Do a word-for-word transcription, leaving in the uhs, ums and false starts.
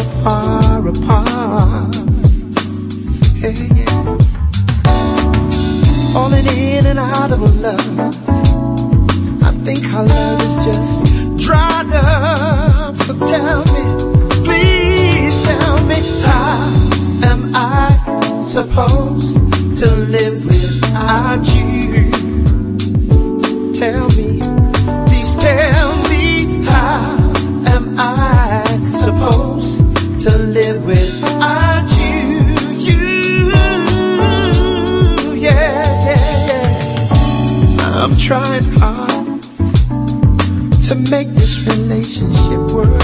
far apart. Yeah, yeah. Falling in and out of love. I think our love is just dried up. So tell me, please tell me, how am I supposed to live without you? Tell me, please tell me, how am I supposed to live without you? You, yeah, yeah, yeah. I'm trying hard to make this relationship work.